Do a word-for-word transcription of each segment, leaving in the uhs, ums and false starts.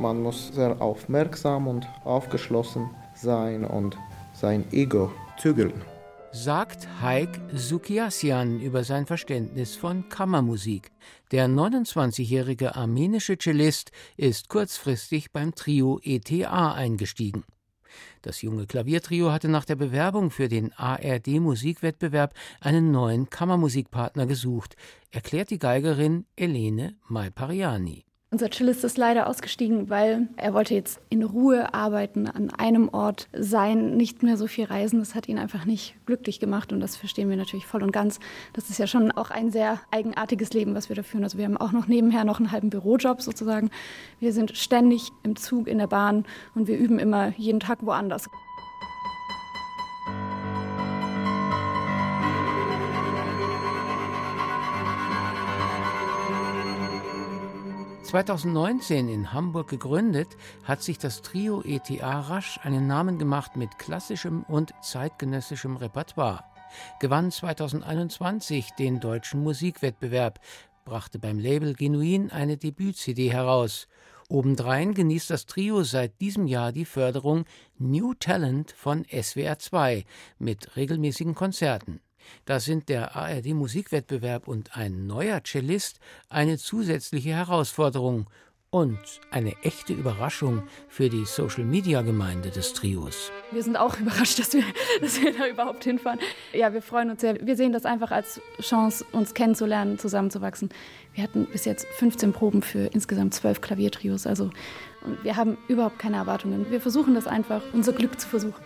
Man muss sehr aufmerksam und aufgeschlossen sein und sein Ego zügeln. Sagt Haik Sukiassian über sein Verständnis von Kammermusik. Der neunundzwanzigjährige armenische Cellist ist kurzfristig beim Trio E T A eingestiegen. Das junge Klaviertrio hatte nach der Bewerbung für den A R D-Musikwettbewerb einen neuen Kammermusikpartner gesucht, erklärt die Geigerin Elene Maipariani. Unser Cellist ist leider ausgestiegen, weil er wollte jetzt in Ruhe arbeiten, an einem Ort sein, nicht mehr so viel reisen. Das hat ihn einfach nicht glücklich gemacht und das verstehen wir natürlich voll und ganz. Das ist ja schon auch ein sehr eigenartiges Leben, was wir da führen. Also wir haben auch noch nebenher noch einen halben Bürojob sozusagen. Wir sind ständig im Zug, in der Bahn und wir üben immer jeden Tag woanders. zweitausendneunzehn in Hamburg gegründet, hat sich das Trio E T A rasch einen Namen gemacht mit klassischem und zeitgenössischem Repertoire. Gewann zweitausendeinundzwanzig den deutschen Musikwettbewerb, brachte beim Label Genuin eine Debüt-C D heraus. Obendrein genießt das Trio seit diesem Jahr die Förderung New Talent von S W R zwei mit regelmäßigen Konzerten. Da sind der A R D-Musikwettbewerb und ein neuer Cellist eine zusätzliche Herausforderung und eine echte Überraschung für die Social-Media-Gemeinde des Trios. Wir sind auch überrascht, dass wir, dass wir da überhaupt hinfahren. Ja, wir freuen uns sehr. Wir sehen das einfach als Chance, uns kennenzulernen, zusammenzuwachsen. Wir hatten bis jetzt fünfzehn Proben für insgesamt zwölf Klaviertrios. Also wir haben überhaupt keine Erwartungen. Wir versuchen das einfach, unser Glück zu versuchen.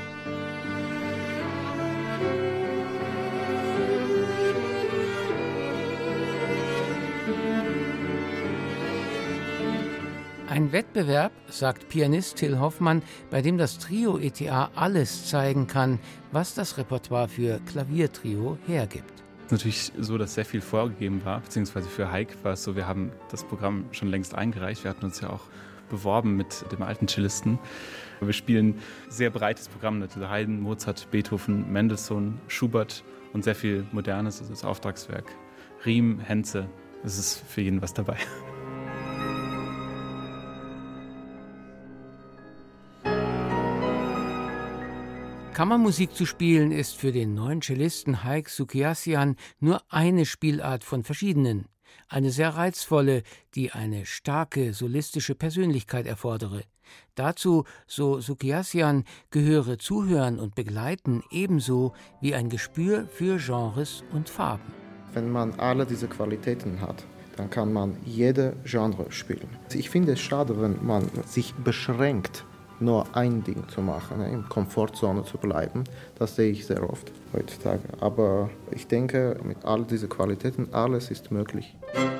Ein Wettbewerb, sagt Pianist Till Hoffmann, bei dem das Trio E T A alles zeigen kann, was das Repertoire für Klaviertrio hergibt. Es ist natürlich so, dass sehr viel vorgegeben war, beziehungsweise für Haik war es so, wir haben das Programm schon längst eingereicht. Wir hatten uns ja auch beworben mit dem alten Cellisten. Wir spielen sehr breites Programm, natürlich Haydn, Mozart, Beethoven, Mendelssohn, Schubert und sehr viel Modernes, das ist Auftragswerk. Riem, Henze, es ist für jeden was dabei. Kammermusik zu spielen ist für den neuen Cellisten Haik Sukiassian nur eine Spielart von verschiedenen. Eine sehr reizvolle, die eine starke solistische Persönlichkeit erfordere. Dazu, so Sukiassian, gehöre Zuhören und Begleiten ebenso wie ein Gespür für Genres und Farben. Wenn man alle diese Qualitäten hat, dann kann man jede Genre spielen. Ich finde es schade, wenn man sich beschränkt, nur ein Ding zu machen, in Komfortzone zu bleiben. Das sehe ich sehr oft heutzutage. Aber ich denke, mit all diesen Qualitäten, alles ist möglich.